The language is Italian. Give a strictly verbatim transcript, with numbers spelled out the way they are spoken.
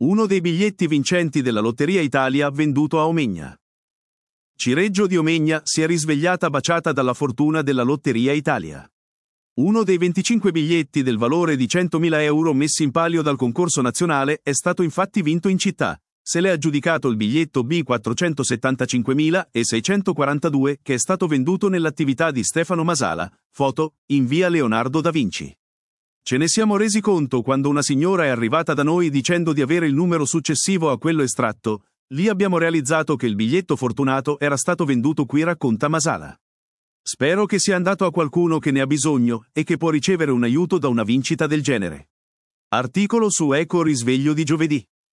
Uno dei biglietti vincenti della Lotteria Italia venduto a Omegna. Cireggio di Omegna si è risvegliata baciata dalla fortuna della Lotteria Italia. Uno dei venticinque biglietti del valore di centomila euro messi in palio dal concorso nazionale è stato infatti vinto in città. Se l'è aggiudicato il biglietto B quattrocentosettantacinquemilaseicentoquarantadue che è stato venduto nell'attività di Stefano Masala, foto, in via Leonardo da Vinci. Ce ne siamo resi conto quando una signora è arrivata da noi dicendo di avere il numero successivo a quello estratto, lì abbiamo realizzato che il biglietto fortunato era stato venduto qui, racconta Masala. Spero che sia andato a qualcuno che ne ha bisogno e che può ricevere un aiuto da una vincita del genere. Articolo su Eco Risveglio di giovedì.